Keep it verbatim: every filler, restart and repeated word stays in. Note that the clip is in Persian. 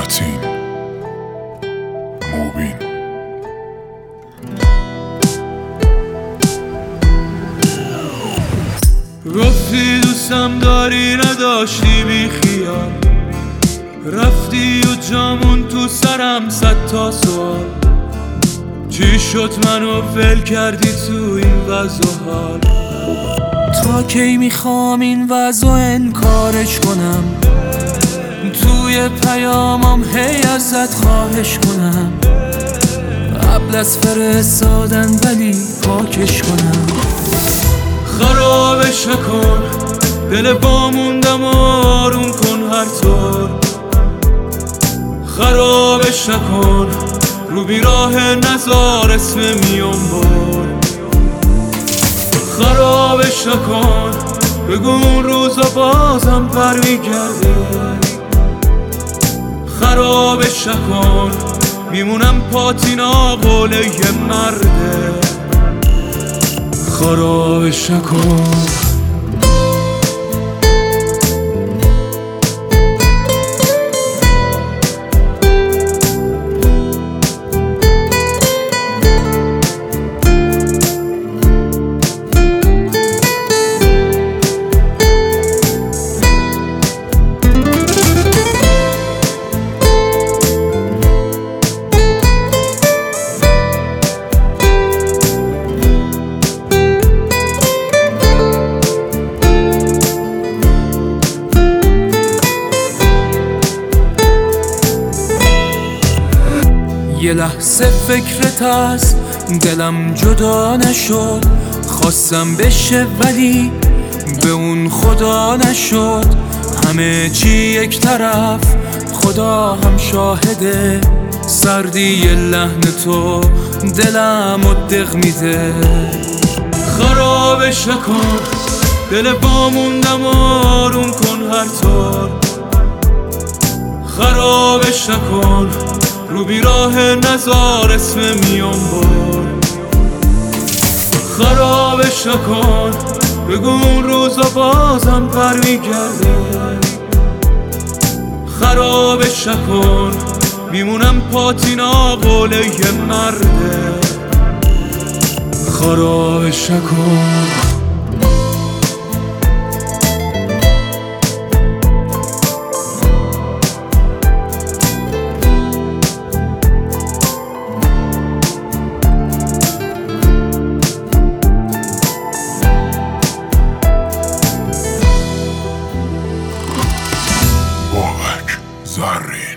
متین موبین. گفتی دوستم داری نداشتی بی خیال، رفتی و جامون تو سرم صد تا سوال. چی شد منو ول کردی تو این وضع و حال؟ تا کی میخوام این وضع و انکارش کنم، توی پیامم هی ازت خواهش کنم، قبل از فرستادن ولی پاکش کنم. خرابش نکن دل با موندم آروم کن هر طور، خرابش نکن رو بیراه نزار اسم میون بار. خرابش نکن بگو اون روزا بازم پر میگرده، خرابش نکن میمونم پاتینا قول یه مرده. خرابش نکن. یه لحظه فکرت از دلم جدا نشد، خواستم بشه ولی به اون خدا نشد. همه چی یک طرف خدا هم شاهده، سردی لحن تو دلم و دق میده. خرابش نکن دل با موندم آروم کن هر طور، خرابش نکن رو بیراه نزار اسم میون بار. خرابش نکن بگو اون روزا بازم پر میگرده، خرابش نکن میمونم پاتینا قول یه مرده. خرابش نکن. بابک ذره